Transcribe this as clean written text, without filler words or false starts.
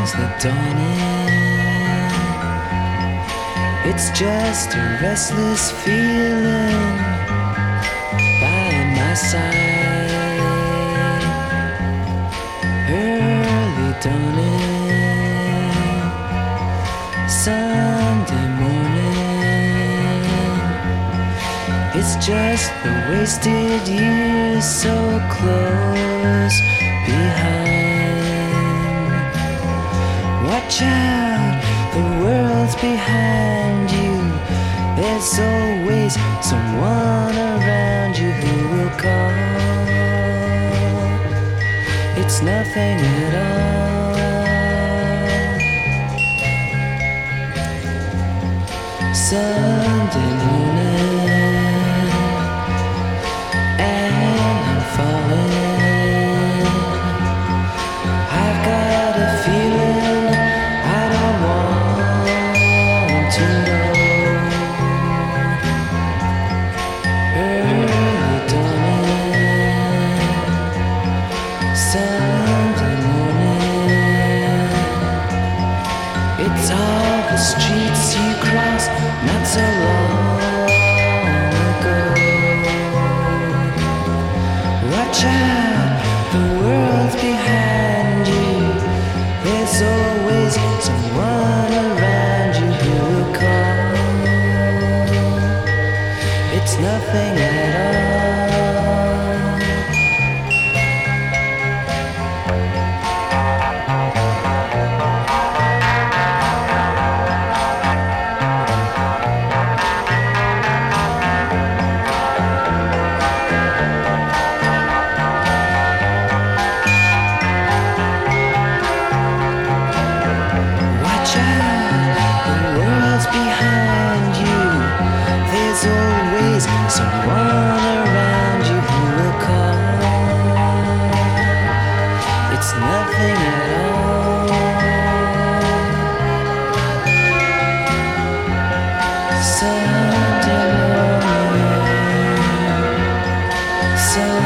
the dawning. It's just a restless feeling by my side. Early dawning, Sunday morning. It's just the wasted years so close behind. Watch out, the world's behind you. There's always someone around you who will call. It's nothing at all. Sunday morning, and I'm falling. I've got a feeling I don't want to know. Early dawning, Sunday morning. It's all the streets you crossed not so long ago. Watch out, the world's behind you. There's always someone around you who will call. It's nothing at all. Watch out, the world's behind you. There's always someone around you who will call. It's nothing at all. Sunday morning,